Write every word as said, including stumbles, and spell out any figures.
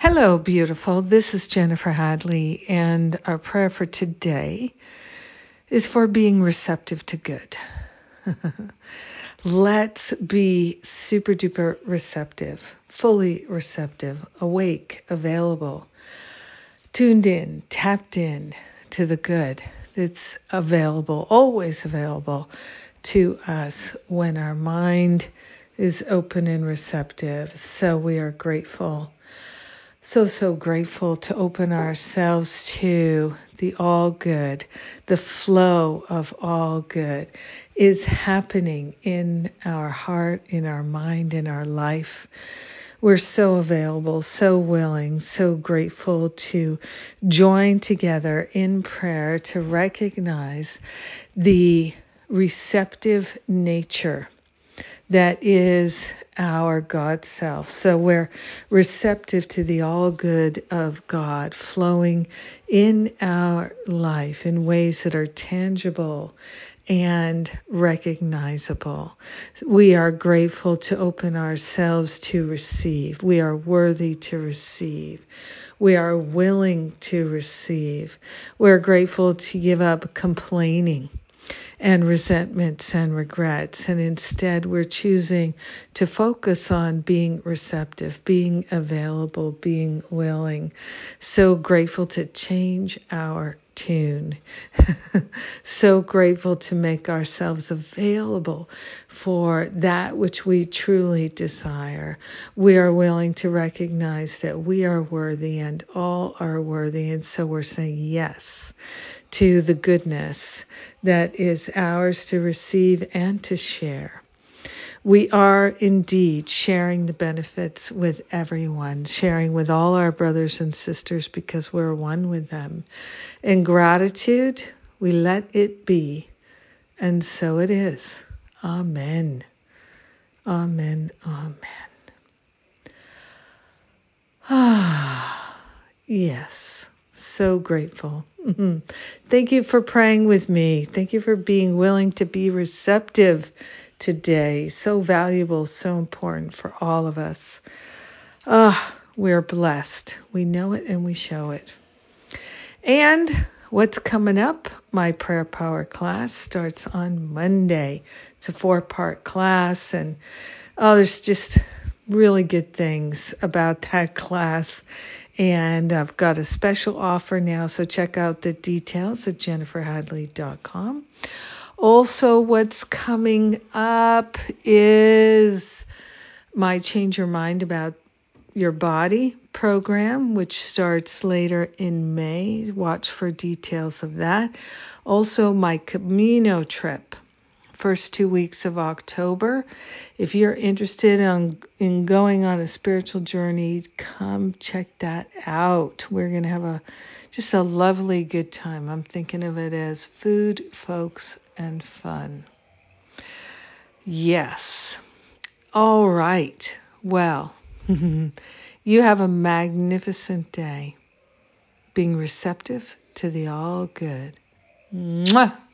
Hello, beautiful. This is Jennifer Hadley, and our prayer for today is for being receptive to good. Let's be super duper receptive, fully receptive, awake, available, tuned in, tapped in to the good that's available, always available to us when our mind is open and receptive. So we are grateful. So, so grateful to open ourselves to the all good. The flow of all good is happening in our heart, in our mind, in our life. We're so available, so willing, so grateful to join together in prayer to recognize the receptive nature that is our God self. So we're receptive to the all good of God flowing in our life in ways that are tangible and recognizable. We are grateful to open ourselves to receive. We are worthy to receive. We are willing to receive. We're grateful to give up complaining and resentments and regrets. And instead, we're choosing to focus on being receptive, being available, being willing. So grateful to change our tune. So grateful to make ourselves available for that which we truly desire. We are willing to recognize that we are worthy and all are worthy. And so we're saying yes to the goodness that is ours to receive and to share. We are indeed sharing the benefits with everyone, sharing with all our brothers and sisters because we're one with them. In gratitude, we let it be, and so it is. Amen. Amen. Amen. Ah, yes. So grateful. Mm-hmm. Thank you for praying with me. Thank you for being willing to be receptive today. So valuable, so important for all of us. Ah, we're blessed. We know it and we show it. And what's coming up? My prayer power class starts on Monday. It's a four-part class, and oh, there's just really good things about that class. And I've got a special offer now, so check out the details at jennifer hadley dot com. Also, what's coming up is my Change Your Mind About Your Body program, which starts later in May. Watch for details of that. Also, my Camino trip. First two weeks of October. If you're interested in, in going on a spiritual journey, come check that out. We're going to have a just a lovely good time. I'm thinking of it as food, folks, and fun. Yes. All right. Well, you have a magnificent day. Being receptive to the all good. Mwah!